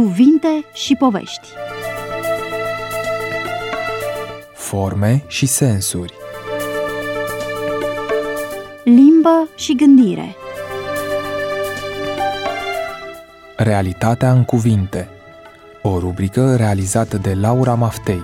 Cuvinte și povești. Forme și sensuri. Limbă și gândire. Realitatea în cuvinte. O rubrică realizată de Laura Maftei.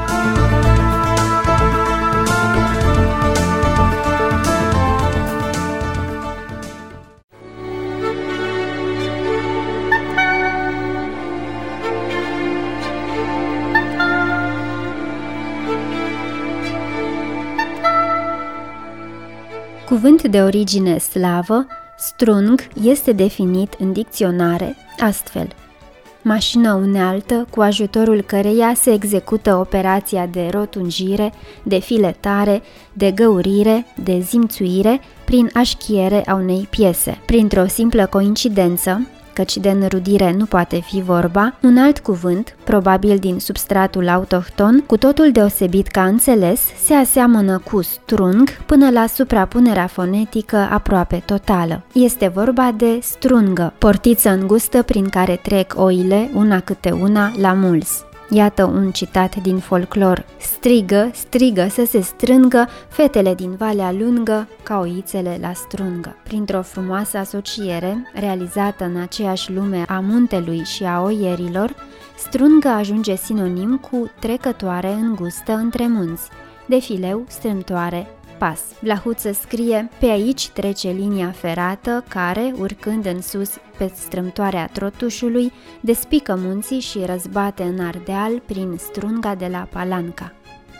Cuvânt de origine slavă, strung este definit în dicționare astfel: mașină unealtă cu ajutorul căreia se execută operația de rotunjire, de filetare, de găurire, de zimțuire prin așchiere a unei piese. Printr-o simplă coincidență, căci de înrudire nu poate fi vorba, un alt cuvânt, probabil din substratul autohton, cu totul deosebit ca înțeles, se aseamănă cu strung până la suprapunerea fonetică aproape totală. Este vorba de strungă, portiță îngustă prin care trec oile, una câte una, la mulți. Iată un citat din folclor: strigă, strigă să se strângă fetele din Valea Lungă ca oițele la strungă. Printr-o frumoasă asociere, realizată în aceeași lume a muntelui și a oierilor, strungă ajunge sinonim cu trecătoare îngustă între munți, defileu, strâmtoare, pas. Vlahuță scrie: pe aici trece linia ferată care, urcând în sus pe strâmtoarea trotușului, despică munții și răzbate în Ardeal prin strunga de la Palanca.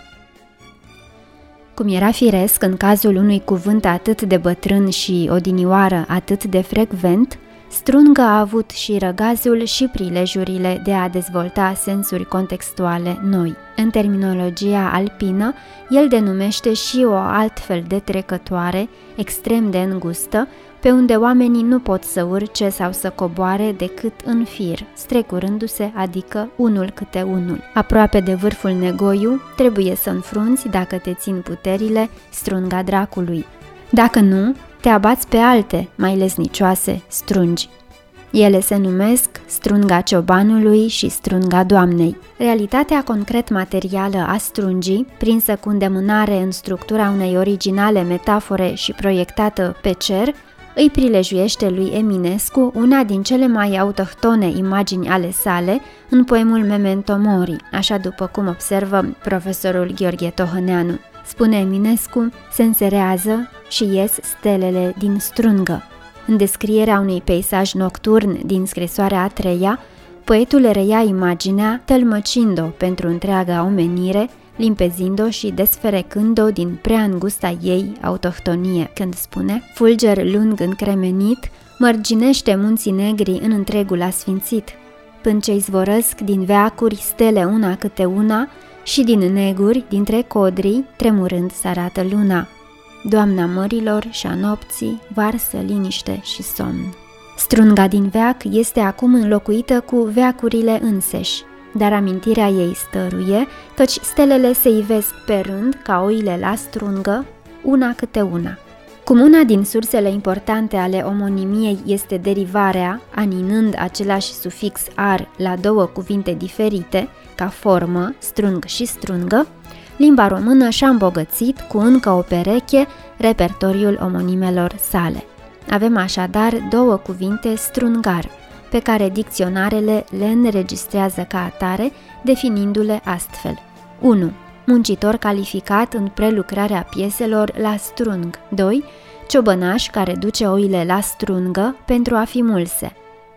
Cum era firesc în cazul unui cuvânt atât de bătrân și odinioară atât de frecvent, strungă a avut și răgazul și prilejurile de a dezvolta sensuri contextuale noi. În terminologia alpină, el denumește și o altfel de trecătoare, extrem de îngustă, pe unde oamenii nu pot să urce sau să coboare decât în fir, strecurându-se, adică unul câte unul. Aproape de vârful negoiu, trebuie să înfrunți, dacă te țin puterile, strunga dracului. Dacă nu, te abați pe alte, mai lesnicioase, strungi. Ele se numesc strunga ciobanului și strunga doamnei. Realitatea concret materială a strungii, prinsă cu îndemânare în structura unei originale metafore și proiectată pe cer, îi prilejuiește lui Eminescu una din cele mai autohtone imagini ale sale în poemul Memento Mori, așa după cum observă profesorul Gheorghe Tohăneanu. Spune Eminescu, se înserează și ies stelele din strungă. În descrierea unui peisaj nocturn din scrisoarea a treia, poetul reia imaginea tălmăcind-o pentru întreaga omenire, limpezind-o și desferecând-o din prea îngusta ei autohtonie, când spune: fulger lung încremenit, mărginește munții negri în întregul asfințit, până ce izvorăsc din veacuri stele una câte una, și din neguri, dintre codrii, tremurând s-arată luna. Doamna mărilor și a nopții varsă liniște și somn. Strunga din veac este acum înlocuită cu veacurile înseși, dar amintirea ei stăruie, căci stelele se ivesc pe rând ca oile la strungă, una câte una. Cum una din sursele importante ale omonimiei este derivarea, aninând același sufix ar la două cuvinte diferite, ca formă, strung și strungă, limba română și-a îmbogățit cu încă o pereche repertoriul omonimelor sale. Avem așadar două cuvinte strungar, pe care dicționarele le înregistrează ca atare, definindu-le astfel: 1. Muncitor calificat în prelucrarea pieselor la strung. 2. Ciobănaș care duce oile la strungă pentru a fi mulse.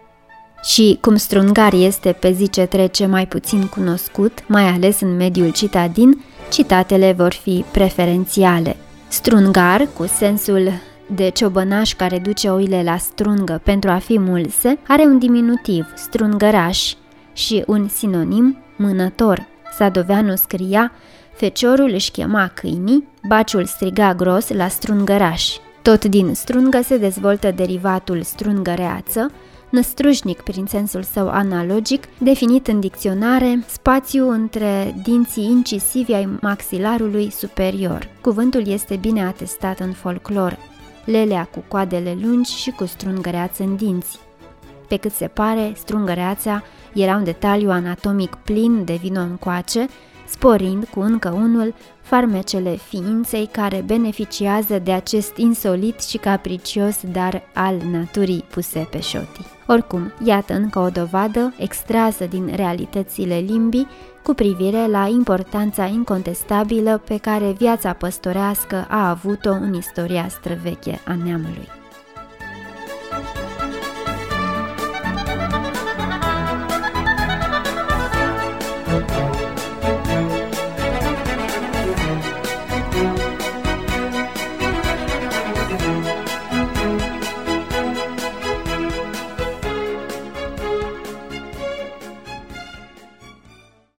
Și cum strungar este pe zi ce trece mai puțin cunoscut, mai ales în mediul citadin, citatele vor fi preferențiale. Strungar, cu sensul de ciobănaș care duce oile la strungă pentru a fi mulse, are un diminutiv, strungăraș, și un sinonim, mânător. Sadoveanu scria: feciorul își chema câinii, baciul striga gros la strungăraș. Tot din strungă se dezvoltă derivatul strungăreață, năstrușnic prin sensul său analogic, definit în dicționare spațiu între dinții incisivi ai maxilarului superior. Cuvântul este bine atestat în folclor: lelea cu coadele lungi și cu strungăreață în dinți. Pe cât se pare, strungăreața era un detaliu anatomic plin de vino încoace, sporind cu încă unul farmecele ființei care beneficiază de acest insolit și capricios dar al naturii puse pe șotii. Oricum, iată încă o dovadă extrasă din realitățile limbii cu privire la importanța incontestabilă pe care viața păstorească a avut-o în istoria străveche a neamului.